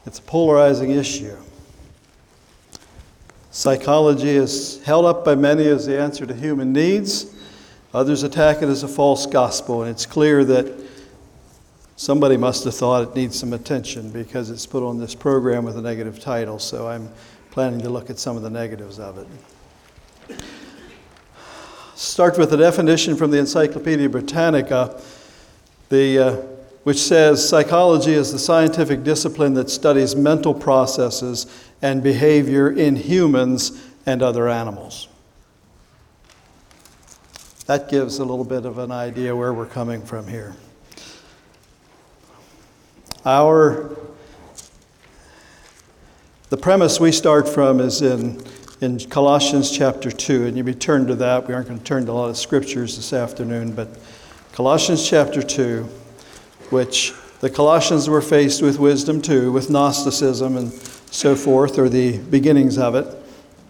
It's a polarizing issue. Psychology is held up by many as the answer to human needs. Others attack it as a false gospel, and it's clear that somebody must have thought it needs some attention because it's put on this program with a negative title, so I'm planning to look at some of the negatives of it. Start with the definition from the Encyclopedia Britannica, which says, psychology is the scientific discipline that studies mental processes and behavior in humans and other animals. That gives a little bit of an idea where we're coming from here. The premise we start from is in Colossians chapter 2, and you may turn to that. We aren't going to turn to a lot of scriptures this afternoon, but Colossians chapter 2, which the Colossians were faced with wisdom too, with Gnosticism and so forth, or the beginnings of it.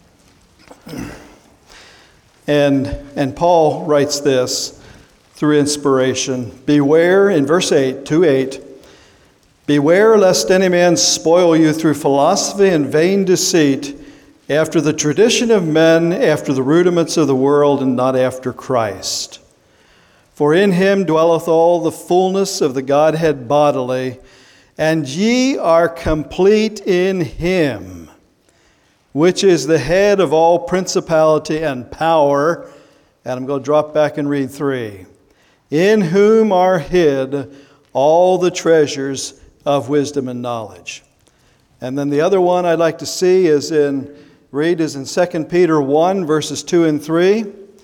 And Paul writes this through inspiration. Beware, in verse 8, 2:8, beware lest any man spoil you through philosophy and vain deceit, after the tradition of men, after the rudiments of the world, and not after Christ. For in him dwelleth all the fullness of the Godhead bodily, and ye are complete in him, which is the head of all principality and power. And I'm going to drop back and read 3. In whom are hid all the treasures of wisdom and knowledge. And then the other one I'd like to see is in 2 Peter 1, verses 2 and 3.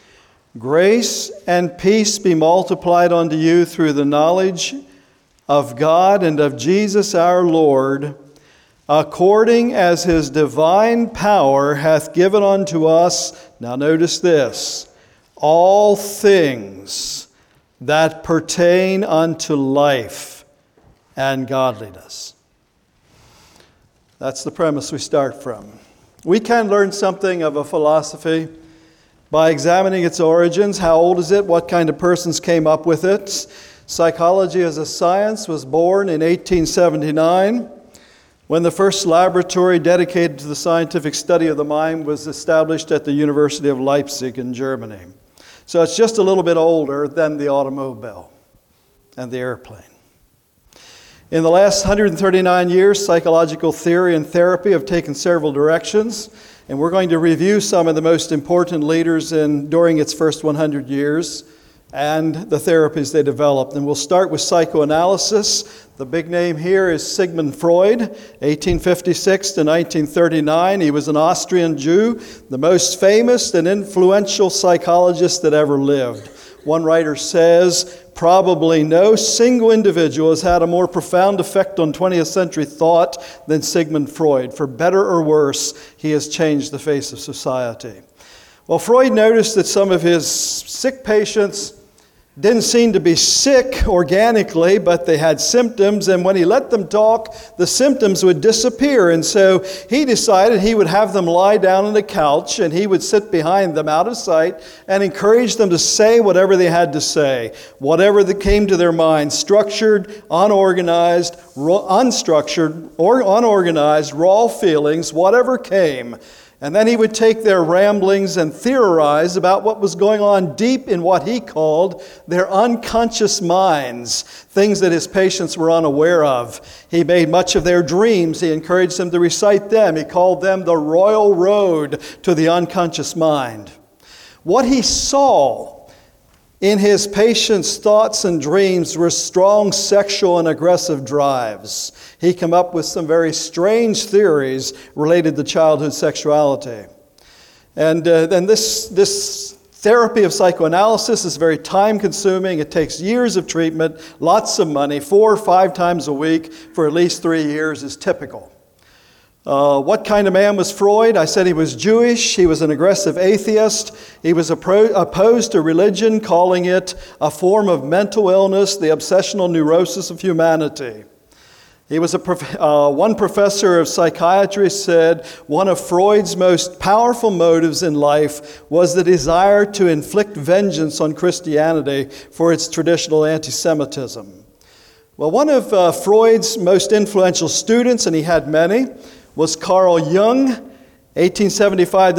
Grace and peace be multiplied unto you through the knowledge of God and of Jesus our Lord, according as his divine power hath given unto us, now notice this, all things that pertain unto life and godliness. That's the premise we start from. We can learn something of a philosophy by examining its origins. How old is it? What kind of persons came up with it? Psychology as a science was born in 1879 when the first laboratory dedicated to the scientific study of the mind was established at the University of Leipzig in Germany. So it's just a little bit older than the automobile and the airplane. In the last 139 years, psychological theory and therapy have taken several directions, and we're going to review some of the most important leaders during its first 100 years and the therapies they developed. And we'll start with psychoanalysis. The big name here is Sigmund Freud, 1856 to 1939. He was an Austrian Jew, the most famous and influential psychologist that ever lived. One writer says, probably no single individual has had a more profound effect on 20th century thought than Sigmund Freud. For better or worse, he has changed the face of society. Well, Freud noticed that some of his sick patients didn't seem to be sick organically, but they had symptoms, and when he let them talk, the symptoms would disappear. And so he decided he would have them lie down on a couch, and he would sit behind them out of sight and encourage them to say whatever they had to say, whatever that came to their mind, structured, unorganized, unstructured, or unorganized, raw feelings, whatever came. And then he would take their ramblings and theorize about what was going on deep in what he called their unconscious minds, things that his patients were unaware of. He made much of their dreams. He encouraged them to recite them. He called them the royal road to the unconscious mind. What he saw in his patients' thoughts and dreams were strong sexual and aggressive drives. He came up with some very strange theories related to childhood sexuality. And then this therapy of psychoanalysis is very time-consuming. It takes years of treatment, lots of money, 4 or 5 times a week for at least 3 years is typical. What kind of man was Freud? I said he was Jewish. He was an aggressive atheist. He was opposed to religion, calling it a form of mental illness, the obsessional neurosis of humanity. He was one professor of psychiatry said one of Freud's most powerful motives in life was the desire to inflict vengeance on Christianity for its traditional anti-Semitism. Well, one of Freud's most influential students, and he had many, was Carl Jung, 1875 to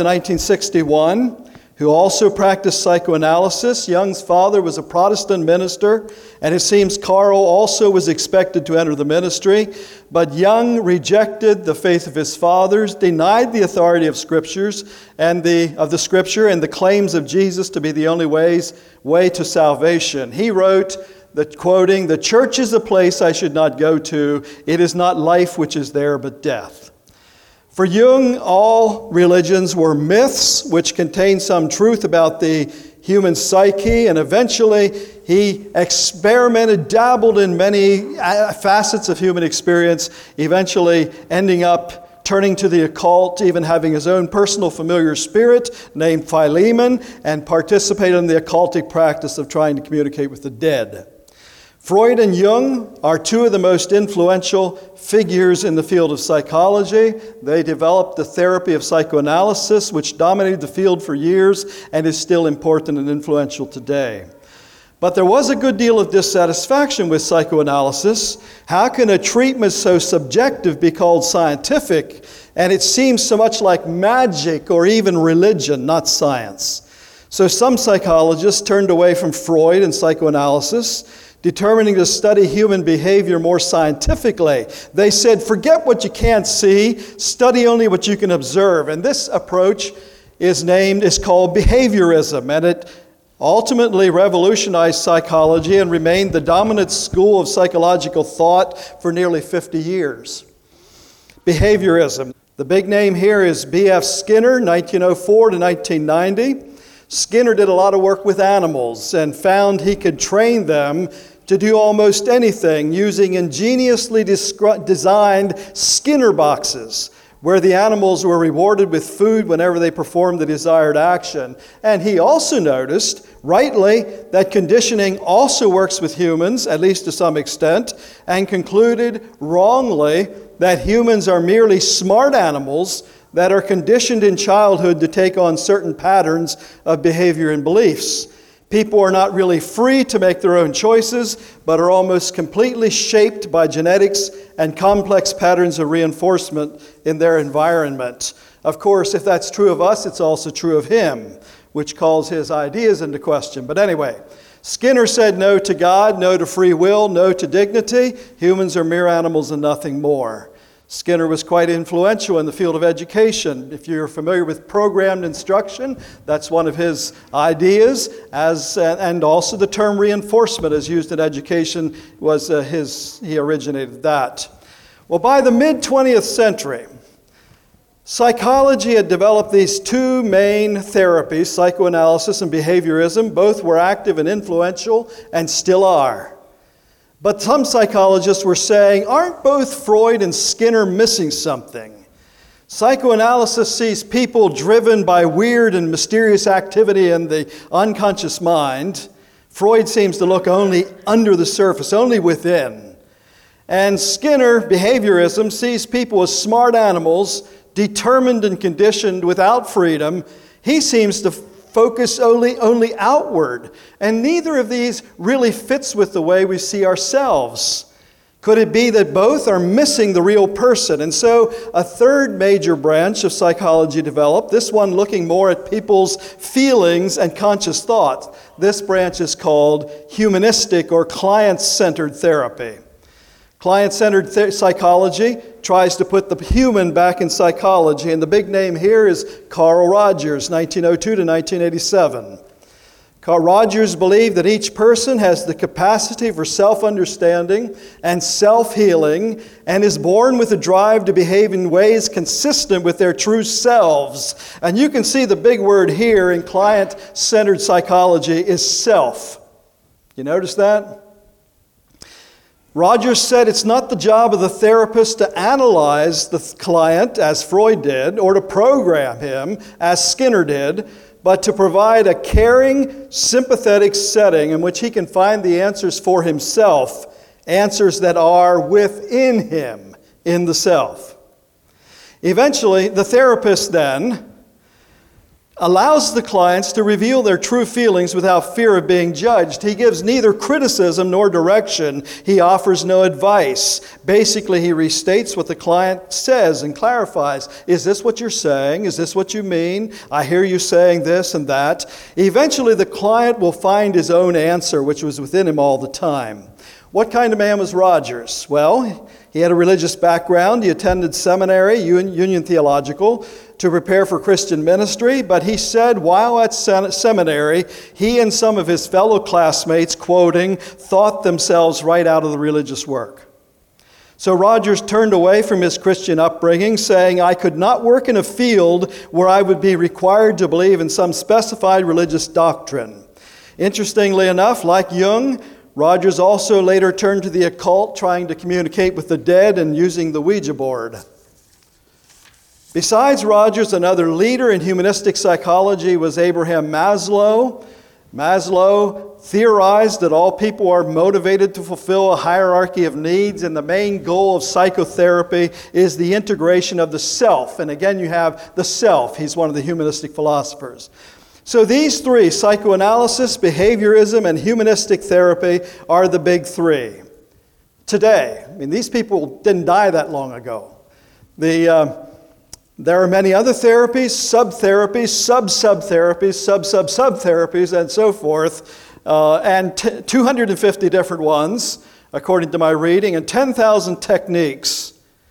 1961, who also practiced psychoanalysis. Jung's father was a Protestant minister, and it seems Carl also was expected to enter the ministry. But Jung rejected the faith of his fathers, denied the authority of Scriptures of the Scripture and the claims of Jesus to be the only way to salvation. He wrote, quoting, "The church is a place I should not go to. It is not life which is there, but death." For Jung, all religions were myths which contained some truth about the human psyche, and eventually he experimented, dabbled in many facets of human experience, eventually ending up turning to the occult, even having his own personal familiar spirit named Philemon, and participated in the occultic practice of trying to communicate with the dead. Freud and Jung are two of the most influential figures in the field of psychology. They developed the therapy of psychoanalysis, which dominated the field for years and is still important and influential today. But there was a good deal of dissatisfaction with psychoanalysis. How can a treatment so subjective be called scientific? And it seems so much like magic or even religion, not science. So some psychologists turned away from Freud and psychoanalysis, determining to study human behavior more scientifically. They said, forget what you can't see, study only what you can observe. And this approach is called behaviorism, and it ultimately revolutionized psychology and remained the dominant school of psychological thought for nearly 50 years. Behaviorism. The big name here is B.F. Skinner, 1904 to 1990. Skinner did a lot of work with animals and found he could train them to do almost anything using ingeniously designed Skinner boxes, where the animals were rewarded with food whenever they performed the desired action. And he also noticed, rightly, that conditioning also works with humans, at least to some extent, and concluded, wrongly, that humans are merely smart animals that are conditioned in childhood to take on certain patterns of behavior and beliefs. People are not really free to make their own choices, but are almost completely shaped by genetics and complex patterns of reinforcement in their environment. Of course, if that's true of us, it's also true of him, which calls his ideas into question. But anyway, Skinner said no to God, no to free will, no to dignity. Humans are mere animals and nothing more. Skinner was quite influential in the field of education. If you're familiar with programmed instruction, that's one of his ideas, and also the term reinforcement as used in education he originated that. Well, by the mid-20th century, psychology had developed these two main therapies, psychoanalysis and behaviorism. Both were active and influential and still are. But some psychologists were saying, aren't both Freud and Skinner missing something? Psychoanalysis sees people driven by weird and mysterious activity in the unconscious mind. Freud seems to look only under the surface, only within. And Skinner, behaviorism, sees people as smart animals, determined and conditioned without freedom. He seems to focus only outward. And neither of these really fits with the way we see ourselves. Could it be that both are missing the real person? And so a third major branch of psychology developed, this one looking more at people's feelings and conscious thoughts. This branch is called humanistic or client-centered therapy. Client-centered psychology tries to put the human back in psychology, and the big name here is Carl Rogers, 1902 to 1987. Carl Rogers believed that each person has the capacity for self-understanding and self-healing and is born with a drive to behave in ways consistent with their true selves. And you can see the big word here in client-centered psychology is self. You notice that? Rogers said it's not the job of the therapist to analyze the client, as Freud did, or to program him, as Skinner did, but to provide a caring, sympathetic setting in which he can find the answers for himself, answers that are within him, in the self. Eventually, the therapist then allows the clients to reveal their true feelings without fear of being judged. He gives neither criticism nor direction. He offers no advice. Basically, he restates what the client says and clarifies. Is this what you're saying? Is this what you mean? I hear you saying this and that. Eventually, the client will find his own answer, which was within him all the time. What kind of man was Rogers? Well, he had a religious background. He attended seminary, Union Theological, to prepare for Christian ministry. But he said while at seminary, he and some of his fellow classmates, quoting, thought themselves right out of the religious work. So Rogers turned away from his Christian upbringing, saying, I could not work in a field where I would be required to believe in some specified religious doctrine. Interestingly enough, like Jung, Rogers also later turned to the occult, trying to communicate with the dead and using the Ouija board. Besides Rogers, another leader in humanistic psychology was Abraham Maslow. Maslow theorized that all people are motivated to fulfill a hierarchy of needs, and the main goal of psychotherapy is the integration of the self. And again, you have the self. He's one of the humanistic philosophers. So these three, psychoanalysis, behaviorism, and humanistic therapy, are the big three. Today, these people didn't die that long ago. There are many other therapies, sub-therapies, sub-sub-therapies, sub-sub-sub-therapies, and so forth, and 250 different ones, according to my reading, and 10,000 techniques.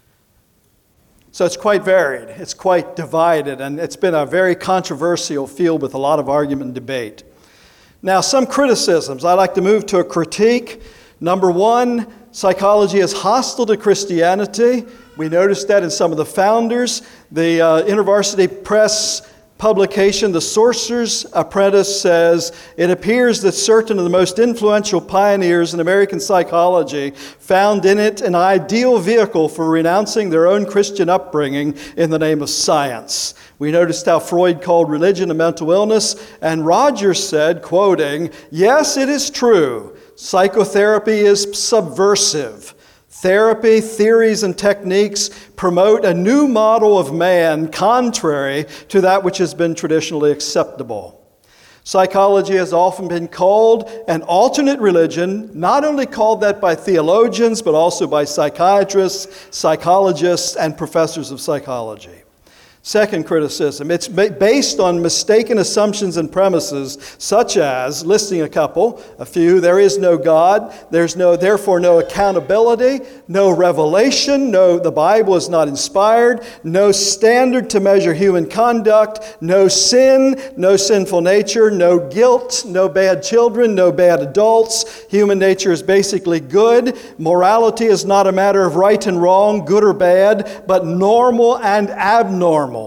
So it's quite varied, it's quite divided, and it's been a very controversial field with a lot of argument and debate. Now, some criticisms. I'd like to move to a critique. Number one, psychology is hostile to Christianity. We noticed that in some of the founders. The InterVarsity Press publication, The Sorcerer's Apprentice, says, it appears that certain of the most influential pioneers in American psychology found in it an ideal vehicle for renouncing their own Christian upbringing in the name of science. We noticed how Freud called religion a mental illness, and Rogers said, quoting, yes, it is true, psychotherapy is subversive. Therapy, theories, and techniques promote a new model of man contrary to that which has been traditionally acceptable. Psychology has often been called an alternate religion, not only called that by theologians, but also by psychiatrists, psychologists, and professors of psychology. Second criticism, it's based on mistaken assumptions and premises, such as, listing a few, there is no God, there's therefore no accountability, no revelation, the Bible is not inspired, no standard to measure human conduct, no sin, no sinful nature, no guilt, no bad children, no bad adults, human nature is basically good, morality is not a matter of right and wrong, good or bad, but normal and abnormal.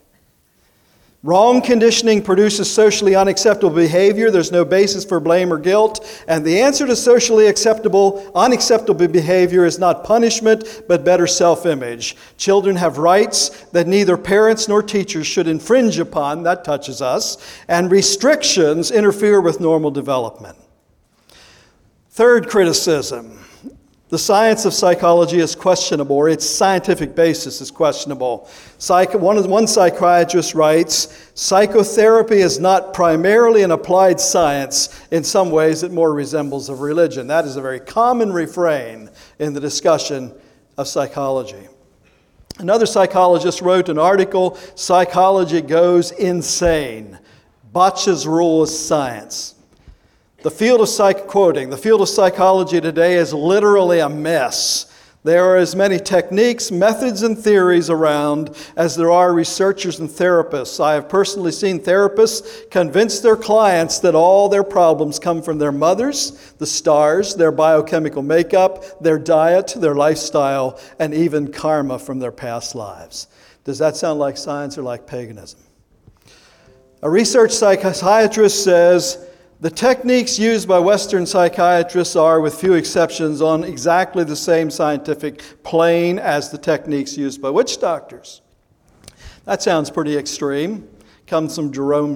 Wrong conditioning produces socially unacceptable behavior. There's no basis for blame or guilt. And the answer to socially unacceptable behavior is not punishment, but better self-image. Children have rights that neither parents nor teachers should infringe upon. That touches us. And restrictions interfere with normal development. Third criticism. The science of psychology is questionable, or its scientific basis is questionable. One psychiatrist writes, psychotherapy is not primarily an applied science. In some ways, it more resembles a religion. That is a very common refrain in the discussion of psychology. Another psychologist wrote an article, Psychology Goes Insane. Botch's Rule is Science. The field of psychology today is literally a mess. There are as many techniques, methods, and theories around as there are researchers and therapists. I have personally seen therapists convince their clients that all their problems come from their mothers, the stars, their biochemical makeup, their diet, their lifestyle, and even karma from their past lives. Does that sound like science or like paganism? A research psychiatrist says, the techniques used by Western psychiatrists are, with few exceptions, on exactly the same scientific plane as the techniques used by witch doctors. That sounds pretty extreme. Comes from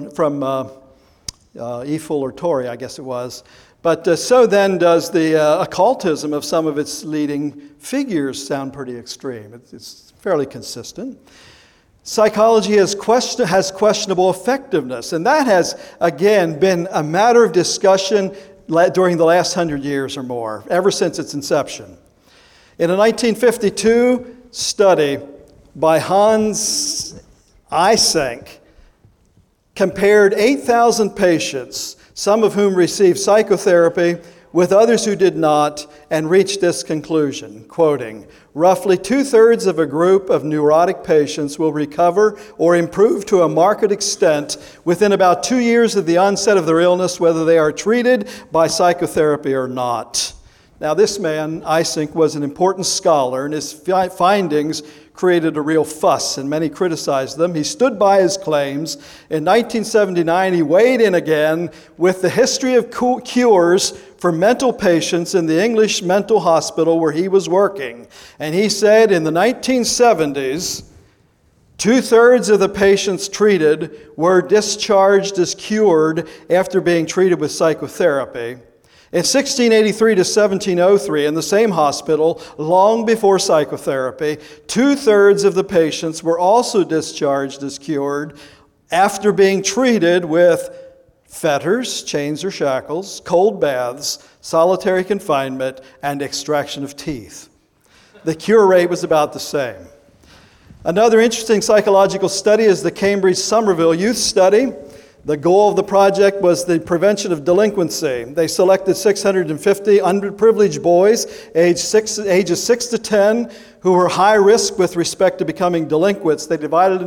Eiffel or Torrey, I guess it was. But so then does the occultism of some of its leading figures sound pretty extreme. It's fairly consistent. Psychology has questionable effectiveness, and that has, again, been a matter of discussion during the last 100 years or more, ever since its inception. In a 1952 study by Hans Eysenck, compared 8,000 patients, some of whom received psychotherapy, with others who did not, and reached this conclusion, quoting, "Roughly 2/3 of a group of neurotic patients will recover or improve to a marked extent within about 2 years of the onset of their illness, whether they are treated by psychotherapy or not." Now, this man, Eysenck, was an important scholar, and his findings created a real fuss, and many criticized them. He stood by his claims. In 1979, he weighed in again with the history of cures for mental patients in the English mental hospital where he was working. And he said in the 1970s, 2/3 of the patients treated were discharged as cured after being treated with psychotherapy. In 1683 to 1703, in the same hospital, long before psychotherapy, 2/3 of the patients were also discharged as cured after being treated with fetters, chains or shackles, cold baths, solitary confinement, and extraction of teeth. The cure rate was about the same. Another interesting psychological study is the Cambridge Somerville Youth Study. The goal of the project was the prevention of delinquency. They selected 650 underprivileged boys ages 6 to 10 who were high risk with respect to becoming delinquents. They divided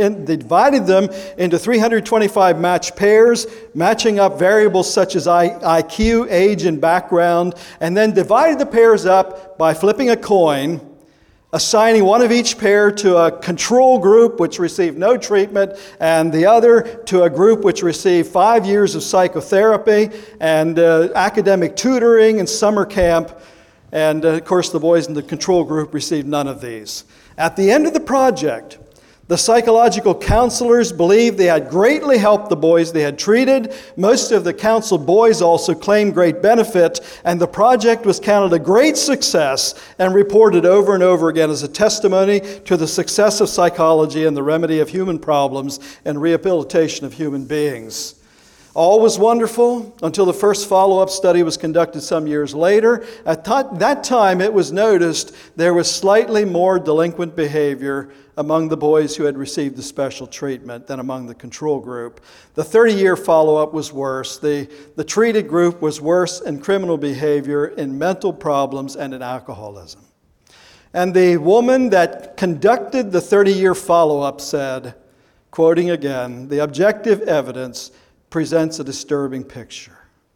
them into 325 matched pairs, matching up variables such as IQ, age, and background, and then divided the pairs up by flipping a coin, assigning one of each pair to a control group which received no treatment and the other to a group which received 5 years of psychotherapy and academic tutoring and summer camp. And of course, the boys in the control group received none of these. At the end of the project, the psychological counselors believed they had greatly helped the boys they had treated. Most of the counseled boys also claimed great benefit, and the project was counted a great success and reported over and over again as a testimony to the success of psychology and the remedy of human problems and rehabilitation of human beings. All was wonderful until the first follow-up study was conducted some years later. At that time, it was noticed there was slightly more delinquent behavior among the boys who had received the special treatment than among the control group. The 30-year follow-up was worse. The treated group was worse in criminal behavior, in mental problems, and in alcoholism. And the woman that conducted the 30-year follow-up said, quoting again, "The objective evidence presents a disturbing picture.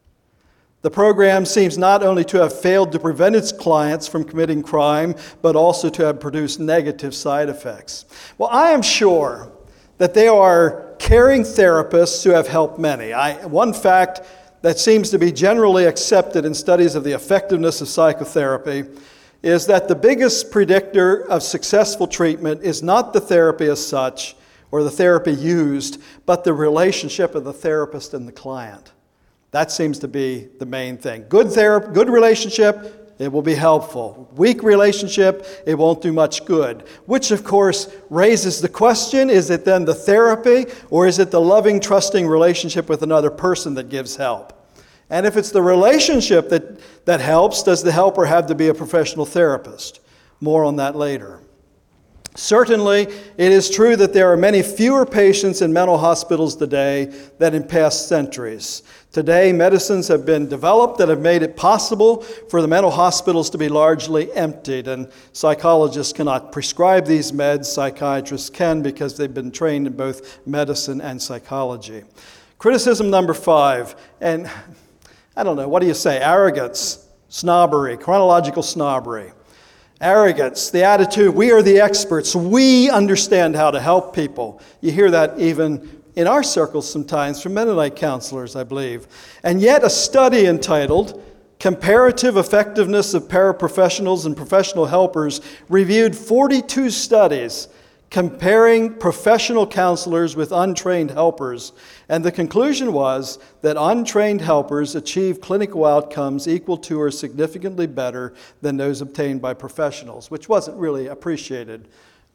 The program seems not only to have failed to prevent its clients from committing crime, but also to have produced negative side effects." Well, I am sure that there are caring therapists who have helped many. One fact that seems to be generally accepted in studies of the effectiveness of psychotherapy is that the biggest predictor of successful treatment is not the therapy as such, or the therapy used, but the relationship of the therapist and the client. That seems to be the main thing. Good relationship, it will be helpful. Weak relationship, it won't do much good. Which, of course, raises the question, is it then the therapy, or is it the loving, trusting relationship with another person that gives help? And if it's the relationship that helps, does the helper have to be a professional therapist? More on that later. Certainly, it is true that there are many fewer patients in mental hospitals today than in past centuries. Today, medicines have been developed that have made it possible for the mental hospitals to be largely emptied, and psychologists cannot prescribe these meds. Psychiatrists can because they've been trained in both medicine and psychology. Criticism number 5, and I don't know, what do you say? Arrogance, snobbery, chronological snobbery. Arrogance, the attitude, we are the experts, we understand how to help people. You hear that even in our circles sometimes from Mennonite counselors, I believe. And yet a study entitled Comparative Effectiveness of Paraprofessionals and Professional Helpers reviewed 42 studies comparing professional counselors with untrained helpers. And the conclusion was that untrained helpers achieve clinical outcomes equal to or significantly better than those obtained by professionals, which wasn't really appreciated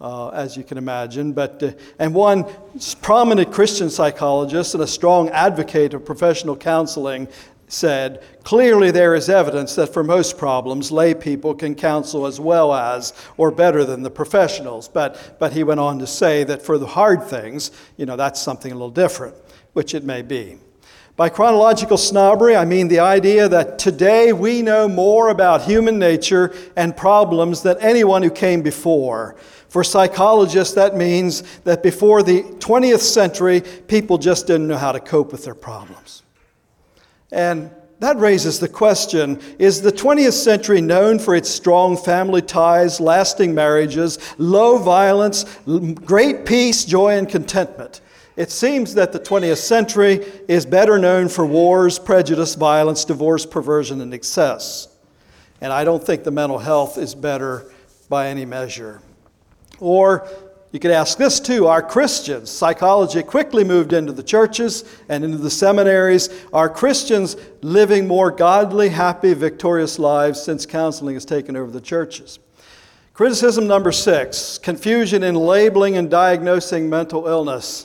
as you can imagine. And one prominent Christian psychologist and a strong advocate of professional counseling said, clearly there is evidence that for most problems, lay people can counsel as well as or better than the professionals. But he went on to say that for the hard things, that's something a little different, which it may be. By chronological snobbery, I mean the idea that today we know more about human nature and problems than anyone who came before. For psychologists, that means that before the 20th century, people just didn't know how to cope with their problems. And that raises the question, is the 20th century known for its strong family ties, lasting marriages, low violence, great peace, joy, and contentment? It seems that the 20th century is better known for wars, prejudice, violence, divorce, perversion, and excess. And I don't think the mental health is better by any measure. Or you could ask this too, are Christians? Psychology quickly moved into the churches and into the seminaries. Are Christians living more godly, happy, victorious lives since counseling has taken over the churches? Criticism number 6, confusion in labeling and diagnosing mental illness.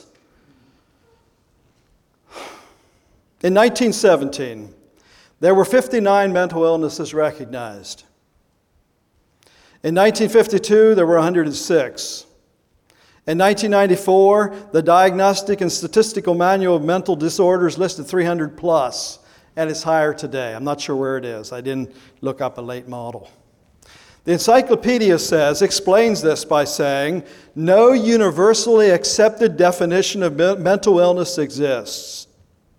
In 1917, there were 59 mental illnesses recognized. In 1952, there were 106. In 1994, the Diagnostic and Statistical Manual of Mental Disorders listed 300 plus, and it's higher today. I'm not sure where it is. I didn't look up a late model. The encyclopedia explains this by saying, no universally accepted definition of mental illness exists.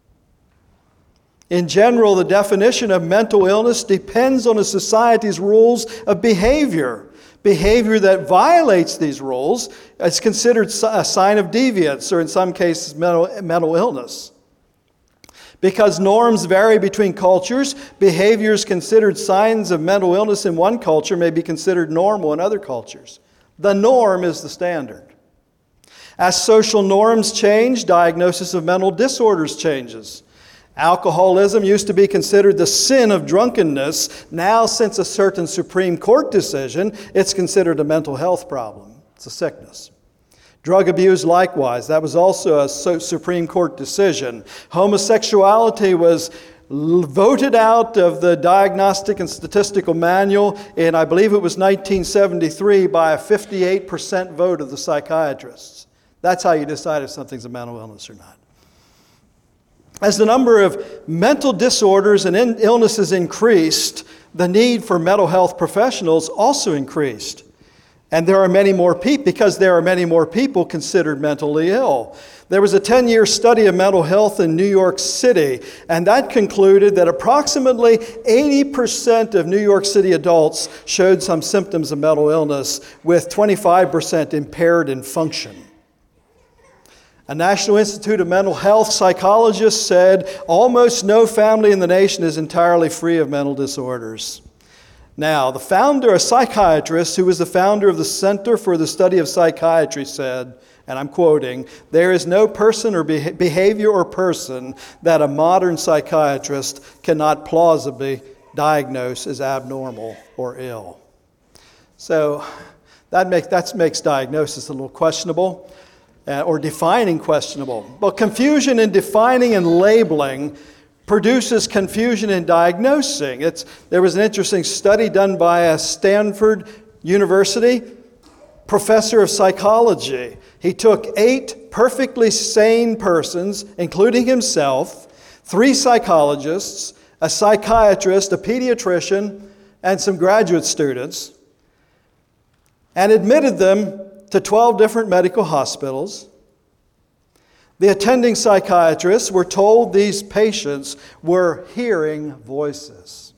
In general, the definition of mental illness depends on a society's rules of behavior. Behavior that violates these rules is considered a sign of deviance, or in some cases, mental illness. Because norms vary between cultures, behaviors considered signs of mental illness in one culture may be considered normal in other cultures. The norm is the standard. As social norms change, diagnosis of mental disorders changes. Alcoholism used to be considered the sin of drunkenness. Now, since a certain Supreme Court decision, it's considered a mental health problem. It's a sickness. Drug abuse, likewise. That was also a Supreme Court decision. Homosexuality was voted out of the Diagnostic and Statistical Manual in, I believe it was 1973, by a 58% vote of the psychiatrists. That's how you decide if something's a mental illness or not. As the number of mental disorders and illnesses increased, the need for mental health professionals also increased. And there are many more people, because there are many more people considered mentally ill. There was a 10-year study of mental health in New York City, and that concluded that approximately 80% of New York City adults showed some symptoms of mental illness, with 25% impaired in function. A National Institute of Mental Health psychologist said, almost no family in the nation is entirely free of mental disorders. Now, the founder, a psychiatrist who was the founder of the Center for the Study of Psychiatry said, and I'm quoting, there is no person or behavior or person that a modern psychiatrist cannot plausibly diagnose as abnormal or ill. So that makes diagnosis a little questionable. Or defining questionable. But confusion in defining and labeling produces confusion in diagnosing. There was an interesting study done by a Stanford University professor of psychology. He took 8 perfectly sane persons, including himself, 3 psychologists, a psychiatrist, a pediatrician, and some graduate students, and admitted them to 12 different medical hospitals. The attending psychiatrists were told these patients were hearing voices.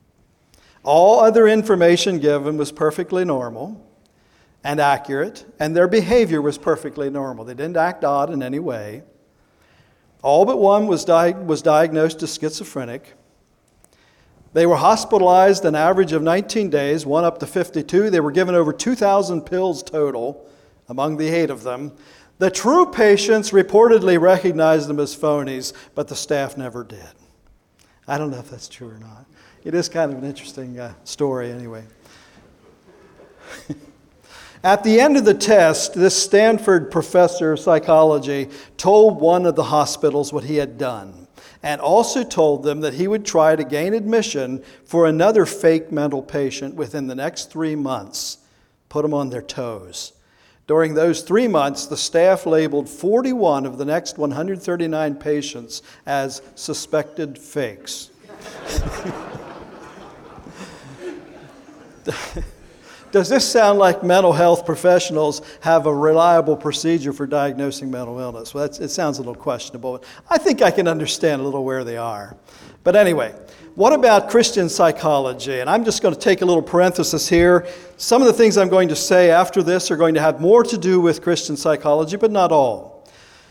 All other information given was perfectly normal and accurate, and their behavior was perfectly normal. They didn't act odd in any way. All but one was diagnosed as schizophrenic. They were hospitalized an average of 19 days, one up to 52. They were given over 2,000 pills total among the 8 of them. The true patients reportedly recognized them as phonies, but the staff never did. I don't know if that's true or not. It is kind of an interesting story anyway. At the end of the test, this Stanford professor of psychology told one of the hospitals what he had done, and also told them that he would try to gain admission for another fake mental patient within the next 3 months, put them on their toes. During those 3 months, the staff labeled 41 of the next 139 patients as suspected fakes. Does this sound like mental health professionals have a reliable procedure for diagnosing mental illness? Well, it sounds a little questionable. I think I can understand a little where they are. But anyway, what about Christian psychology? And I'm just going to take a little parenthesis here. Some of the things I'm going to say after this are going to have more to do with Christian psychology, but not all.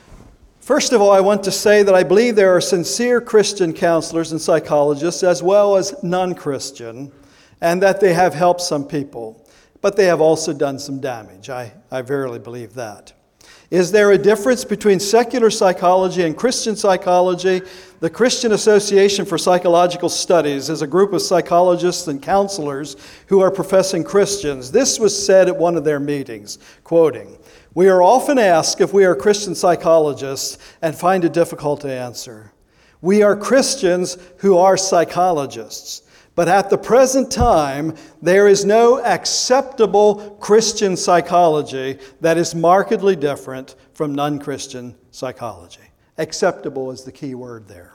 First of all, I want to say that I believe there are sincere Christian counselors and psychologists as well as non-Christian, and that they have helped some people. But they have also done some damage. I verily believe that. Is there a difference between secular psychology and Christian psychology? The Christian Association for Psychological Studies is a group of psychologists and counselors who are professing Christians. This was said at one of their meetings, quoting, "We are often asked if we are Christian psychologists and find it difficult to answer. We are Christians who are psychologists. But at the present time, there is no acceptable Christian psychology that is markedly different from non-Christian psychology." Acceptable is the key word there.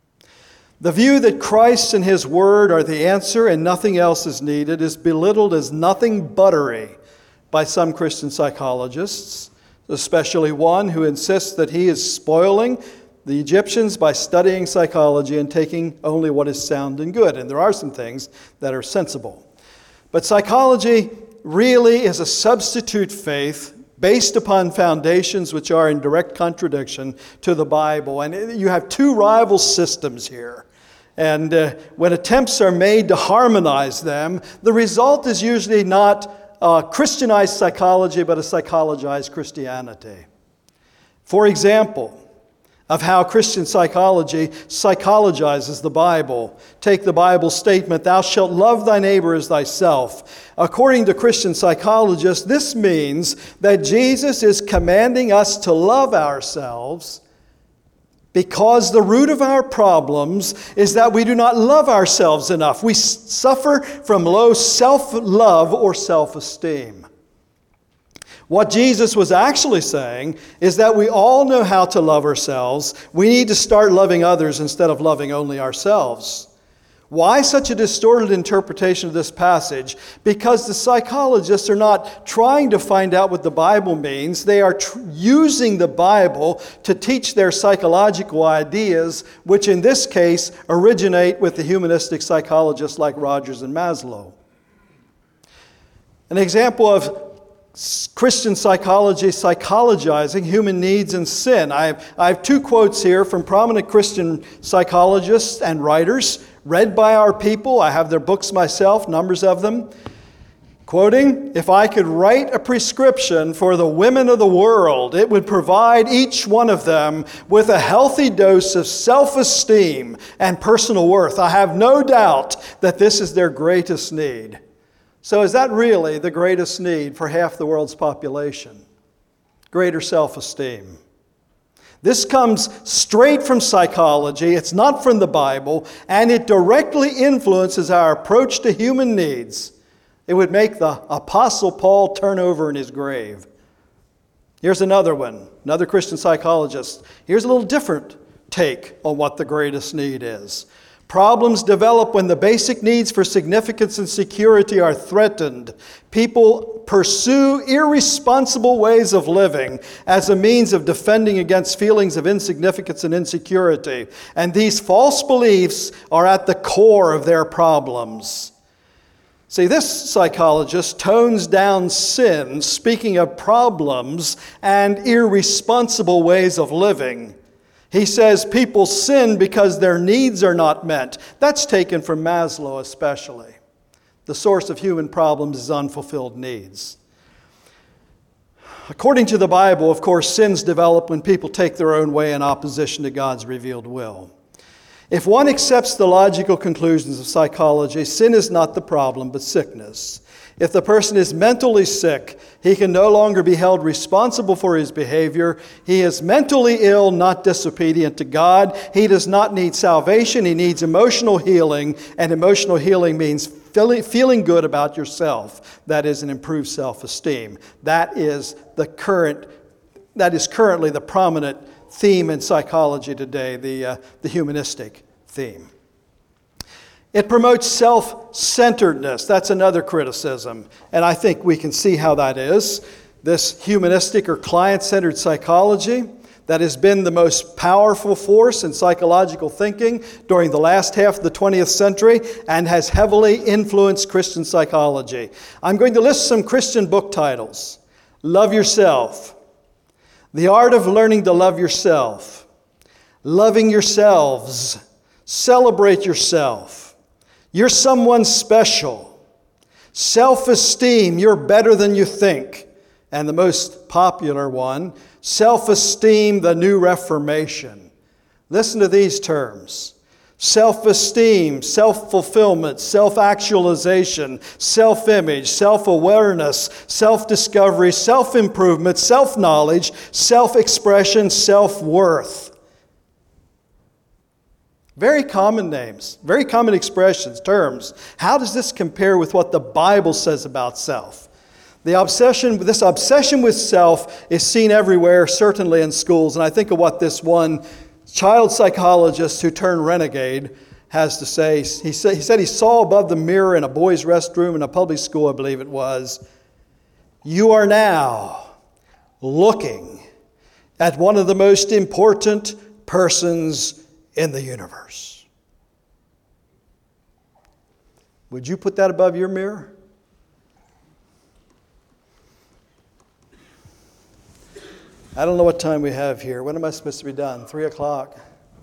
The view that Christ and His Word are the answer and nothing else is needed is belittled as nothing buttery by some Christian psychologists, especially one who insists that he is spoiling the Egyptians by studying psychology and taking only what is sound and good. And there are some things that are sensible. But psychology really is a substitute faith based upon foundations which are in direct contradiction to the Bible. And you have two rival systems here. And when attempts are made to harmonize them, the result is usually not Christianized psychology, but a psychologized Christianity. For example, of how Christian psychology psychologizes the Bible. Take the Bible statement, "Thou shalt love thy neighbor as thyself." According to Christian psychologists, this means that Jesus is commanding us to love ourselves because the root of our problems is that we do not love ourselves enough. We suffer from low self-love or self-esteem. What Jesus was actually saying is that we all know how to love ourselves. We need to start loving others instead of loving only ourselves. Why such a distorted interpretation of this passage? Because the psychologists are not trying to find out what the Bible means. They are using the Bible to teach their psychological ideas, which in this case originate with the humanistic psychologists like Rogers and Maslow. An example of Christian psychology psychologizing human needs and sin. I have two quotes here from prominent Christian psychologists and writers, read by our people. I have their books myself, numbers of them. Quoting, "If I could write a prescription for the women of the world, it would provide each one of them with a healthy dose of self-esteem and personal worth. I have no doubt that this is their greatest need." So is that really the greatest need for half the world's population? Greater self-esteem. This comes straight from psychology. It's not from the Bible, and it directly influences our approach to human needs. It would make the Apostle Paul turn over in his grave. Here's another one, another Christian psychologist. Here's a little different take on what the greatest need is. Problems develop when the basic needs for significance and security are threatened. People pursue irresponsible ways of living as a means of defending against feelings of insignificance and insecurity. And these false beliefs are at the core of their problems. See, this psychologist tones down sin, speaking of problems and irresponsible ways of living. He says people sin because their needs are not met. That's taken from Maslow especially. The source of human problems is unfulfilled needs. According to the Bible, of course, sins develop when people take their own way in opposition to God's revealed will. If one accepts the logical conclusions of psychology, sin is not the problem, but sickness. If the person is mentally sick, he can no longer be held responsible for his behavior. He is mentally ill, not disobedient to God. He does not need salvation. He needs emotional healing, and emotional healing means feeling good about yourself. That is an improved self-esteem. That is currently the prominent theme in psychology today, the humanistic theme. It promotes self-centeredness. That's another criticism, and I think we can see how that is. This humanistic or client-centered psychology that has been the most powerful force in psychological thinking during the last half of the 20th century and has heavily influenced Christian psychology. I'm going to list some Christian book titles. Love Yourself. The Art of Learning to Love Yourself. Loving Yourselves. Celebrate Yourself. You're someone special. Self-esteem, you're better than you think. And the most popular one, self-esteem, the new Reformation. Listen to these terms. Self-esteem, self-fulfillment, self-actualization, self-image, self-awareness, self-discovery, self-improvement, self-knowledge, self-expression, self-worth. Very common names, very common expressions, terms. How does this compare with what the Bible says about self? This obsession with self is seen everywhere, certainly in schools. And I think of what this one child psychologist who turned renegade has to say. He said he saw above the mirror in a boys' restroom in a public school, I believe it was, "You are now looking at one of the most important persons in the universe." Would you put that above your mirror? I don't know what time we have here. When am I supposed to be done? 3 o'clock.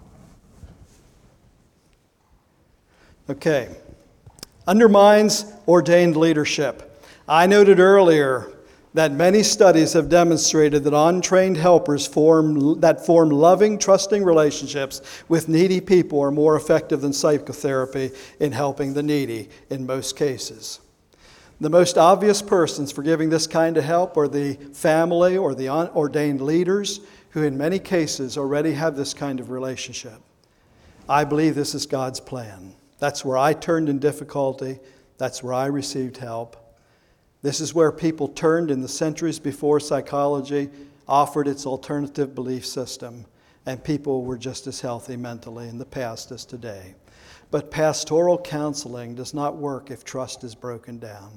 Okay. Undermines ordained leadership. I noted earlier that many studies have demonstrated that untrained helpers form loving, trusting relationships with needy people are more effective than psychotherapy in helping the needy in most cases. The most obvious persons for giving this kind of help are the family or the ordained leaders who in many cases already have this kind of relationship. I believe this is God's plan. That's where I turned in difficulty. That's where I received help. This is where people turned in the centuries before psychology offered its alternative belief system, and people were just as healthy mentally in the past as today. But pastoral counseling does not work if trust is broken down.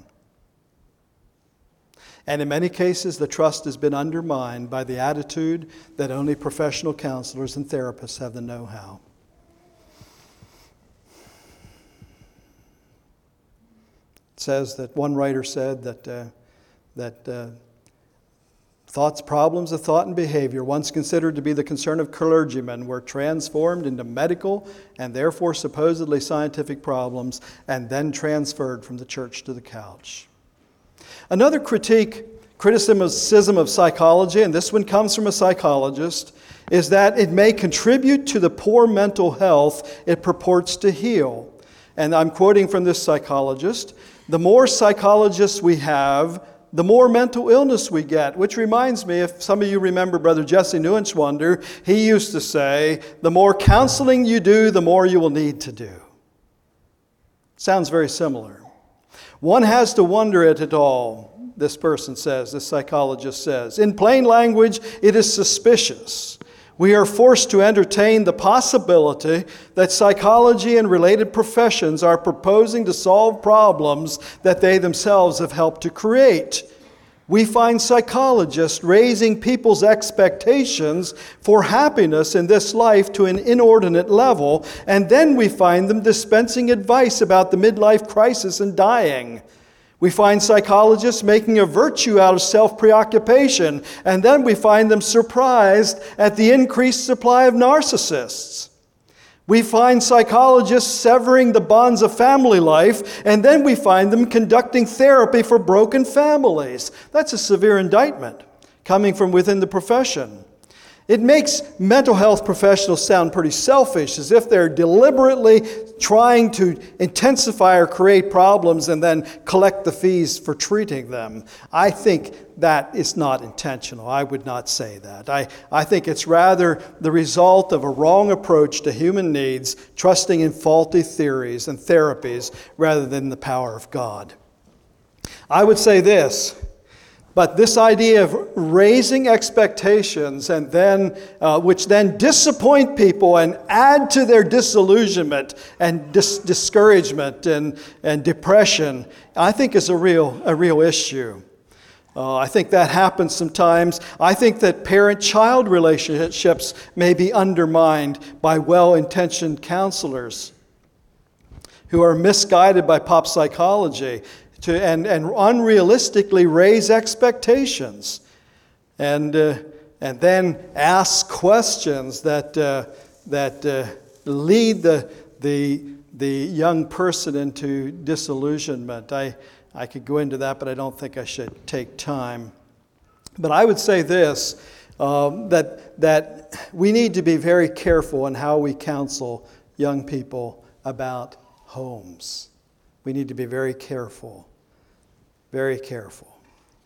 And in many cases, the trust has been undermined by the attitude that only professional counselors and therapists have the know-how. It says that one writer said that thoughts, problems of thought and behavior, once considered to be the concern of clergymen, were transformed into medical and therefore supposedly scientific problems and then transferred from the church to the couch. Another criticism of psychology, and this one comes from a psychologist, is that it may contribute to the poor mental health it purports to heal. And I'm quoting from this psychologist, "The more psychologists we have, the more mental illness we get," which reminds me, if some of you remember Brother Jesse Neuenschwander, he used to say, "The more counseling you do, the more you will need to do." Sounds very similar. One has to wonder at it all, this person says, this psychologist says. In plain language, it is suspicious. We are forced to entertain the possibility that psychology and related professions are proposing to solve problems that they themselves have helped to create. We find psychologists raising people's expectations for happiness in this life to an inordinate level, and then we find them dispensing advice about the midlife crisis and dying. We find psychologists making a virtue out of self-preoccupation, and then we find them surprised at the increased supply of narcissists. We find psychologists severing the bonds of family life, and then we find them conducting therapy for broken families. That's a severe indictment coming from within the profession. It makes mental health professionals sound pretty selfish, as if they're deliberately trying to intensify or create problems and then collect the fees for treating them. I think that is not intentional. I would not say that. I think it's rather the result of a wrong approach to human needs, trusting in faulty theories and therapies rather than the power of God. I would say this. But this idea of raising expectations and then, which then disappoint people and add to their disillusionment and discouragement and depression, I think is a real issue. I think that happens sometimes. I think that parent-child relationships may be undermined by well-intentioned counselors who are misguided by pop psychology and unrealistically raise expectations and then ask questions that lead the young person into disillusionment. I could go into that, but I don't think I should take time. But I would say this, that we need to be very careful in how we counsel young people about homes. We need to be very careful. Very careful.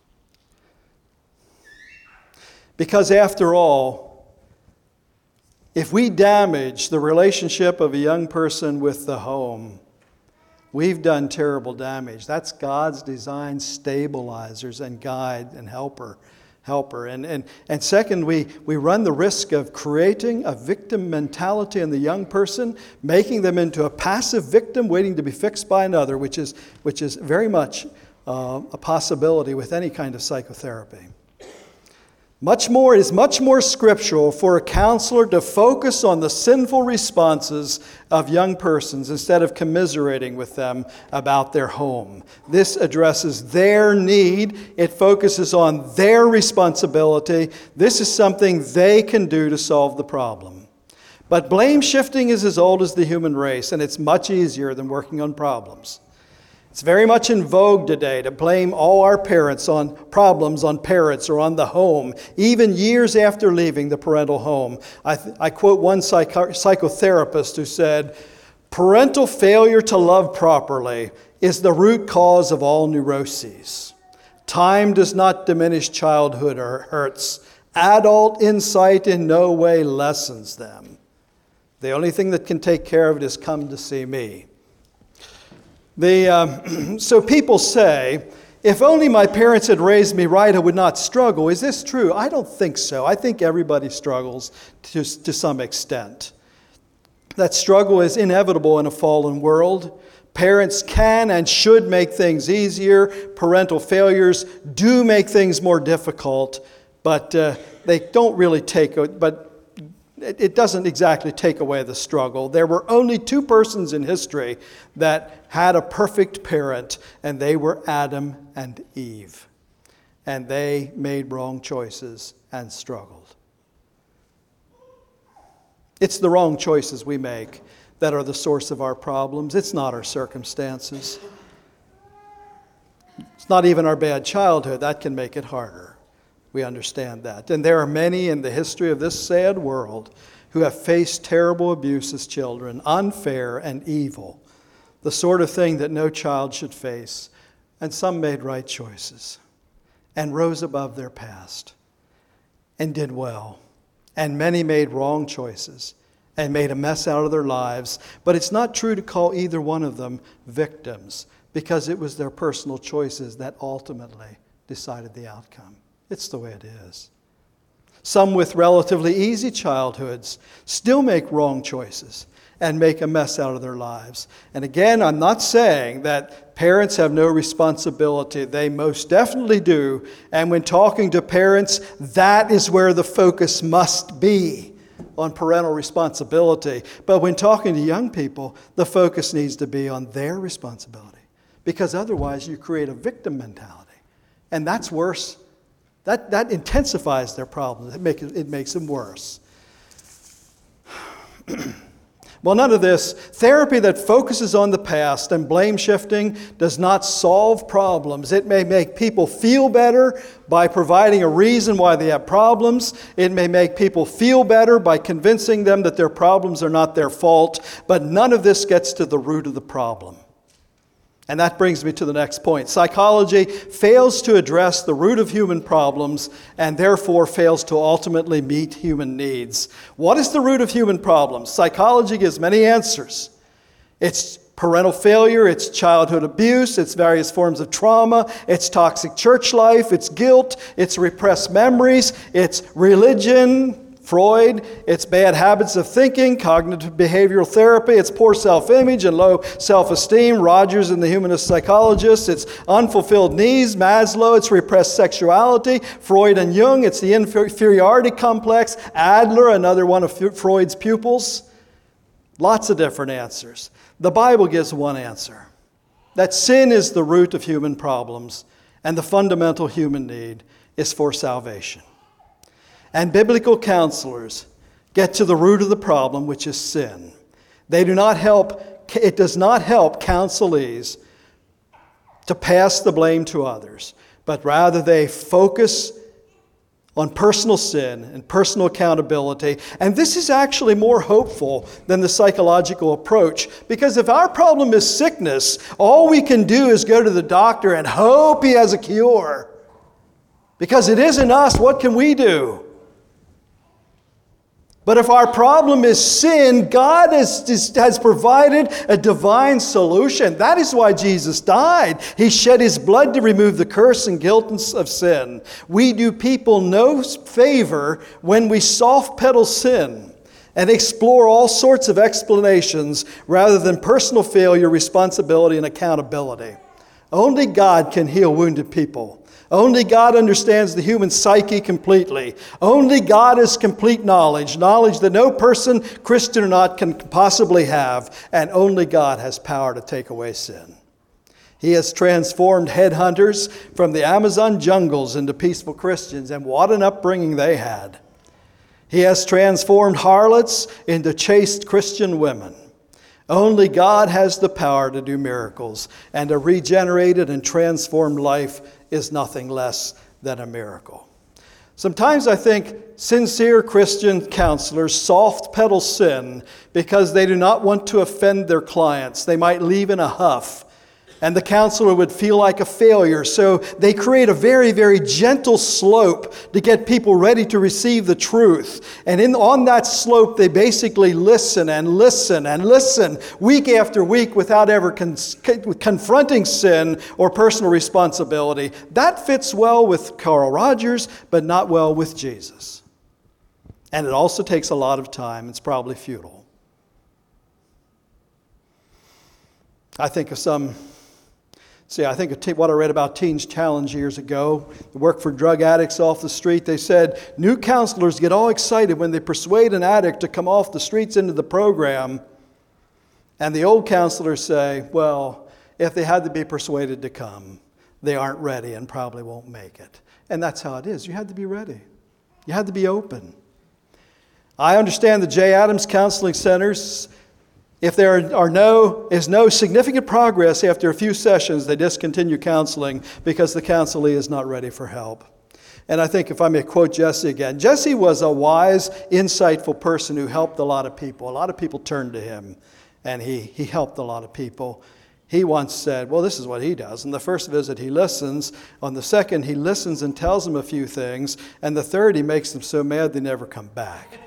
Because after all, if we damage the relationship of a young person with the home, we've done terrible damage. That's God's designed stabilizers and guide and helper. And second, we run the risk of creating a victim mentality in the young person, making them into a passive victim waiting to be fixed by another, which is very much a possibility with any kind of psychotherapy. It is much more scriptural for a counselor to focus on the sinful responses of young persons instead of commiserating with them about their home. This addresses their need. It focuses on their responsibility. This is something they can do to solve the problem. But blame shifting is as old as the human race, and it's much easier than working on problems. It's very much in vogue today to blame all our parents on problems on parents or on the home, even years after leaving the parental home. I quote one psychotherapist who said, "Parental failure to love properly is the root cause of all neuroses. Time does not diminish childhood hurts. Adult insight in no way lessens them. The only thing that can take care of it is come to see me." So people say, if only my parents had raised me right, I would not struggle. Is this true? I don't think so. I think everybody struggles to some extent. That struggle is inevitable in a fallen world. Parents can and should make things easier. Parental failures do make things more difficult, but they don't really it doesn't exactly take away the struggle. There were only two persons in history that had a perfect parent, and they were Adam and Eve. And they made wrong choices and struggled. It's the wrong choices we make that are the source of our problems. It's not our circumstances. It's not even our bad childhood. That can make it harder. We understand that. And there are many in the history of this sad world who have faced terrible abuse as children, unfair and evil, the sort of thing that no child should face. And some made right choices and rose above their past and did well. And many made wrong choices and made a mess out of their lives. But it's not true to call either one of them victims, because it was their personal choices that ultimately decided the outcome. It's the way it is. Some with relatively easy childhoods still make wrong choices and make a mess out of their lives. And again, I'm not saying that parents have no responsibility. They most definitely do. And when talking to parents, that is where the focus must be, on parental responsibility. But when talking to young people, the focus needs to be on their responsibility, because otherwise you create a victim mentality. And that's worse. That intensifies their problems. It makes them worse. Well, none of this. Therapy that focuses on the past and blame shifting does not solve problems. It may make people feel better by providing a reason why they have problems. It may make people feel better by convincing them that their problems are not their fault. But none of this gets to the root of the problem. And that brings me to the next point. Psychology fails to address the root of human problems and therefore fails to ultimately meet human needs. What is the root of human problems? Psychology gives many answers. It's parental failure, it's childhood abuse, it's various forms of trauma, it's toxic church life, it's guilt, it's repressed memories, it's religion, Freud, it's bad habits of thinking, cognitive behavioral therapy, it's poor self-image and low self-esteem, Rogers and the humanist psychologists, it's unfulfilled needs, Maslow, it's repressed sexuality, Freud and Jung, it's the inferiority complex, Adler, another one of Freud's pupils. Lots of different answers. The Bible gives one answer, that sin is the root of human problems and the fundamental human need is for salvation. And biblical counselors get to the root of the problem, which is sin. It does not help counselees to pass the blame to others, but rather they focus on personal sin and personal accountability. And this is actually more hopeful than the psychological approach, because if our problem is sickness, all we can do is go to the doctor and hope he has a cure. Because it isn't us, what can we do? But if our problem is sin, God has provided a divine solution. That is why Jesus died. He shed his blood to remove the curse and guilt of sin. We do people no favor when we soft pedal sin and explore all sorts of explanations rather than personal failure, responsibility, and accountability. Only God can heal wounded people. Only God understands the human psyche completely. Only God has complete knowledge that no person, Christian or not, can possibly have. And only God has power to take away sin. He has transformed headhunters from the Amazon jungles into peaceful Christians, and what an upbringing they had. He has transformed harlots into chaste Christian women. Only God has the power to do miracles, and a regenerated and transformed life is nothing less than a miracle. Sometimes I think sincere Christian counselors soft pedal sin because they do not want to offend their clients. They might leave in a huff, and the counselor would feel like a failure. So they create a very, very gentle slope to get people ready to receive the truth. And on that slope, they basically listen and listen and listen week after week without ever confronting sin or personal responsibility. That fits well with Carl Rogers, but not well with Jesus. And it also takes a lot of time. It's probably futile. I think of what I read about Teens Challenge years ago. The work for drug addicts off the street. They said new counselors get all excited when they persuade an addict to come off the streets into the program. And the old counselors say, well, if they had to be persuaded to come, they aren't ready and probably won't make it. And that's how it is. You had to be ready. You had to be open. I understand the J. Adams Counseling Centers. If there is no significant progress after a few sessions, they discontinue counseling because the counselee is not ready for help. And I think if I may quote Jesse again, Jesse was a wise, insightful person who helped a lot of people. A lot of people turned to him, and he helped a lot of people. He once said, well, this is what he does. On the first visit, he listens. On the second, he listens and tells them a few things. And the third, he makes them so mad they never come back.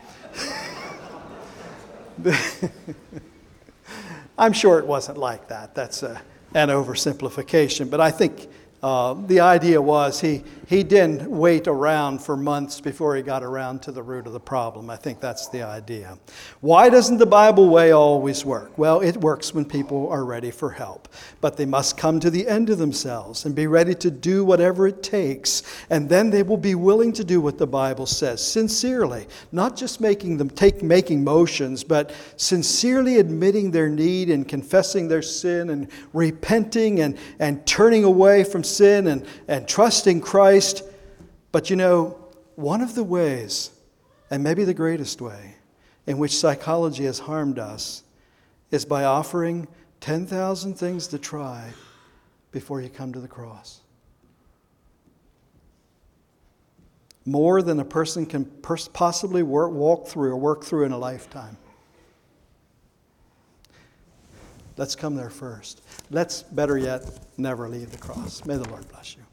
I'm sure it wasn't like that. That's an oversimplification. But I think the idea was he didn't wait around for months before he got around to the root of the problem. I think that's the idea. Why doesn't the Bible way always work? Well, it works when people are ready for help. But they must come to the end of themselves and be ready to do whatever it takes. And then they will be willing to do what the Bible says, sincerely. Not just making motions, but sincerely admitting their need and confessing their sin and repenting and turning away from sin and trusting Christ. But one of the ways, and maybe the greatest way, in which psychology has harmed us is by offering 10,000 things to try before you come to the cross. More than a person can possibly work through in a lifetime. Let's come there first. Let's, better yet, never leave the cross. May the Lord bless you.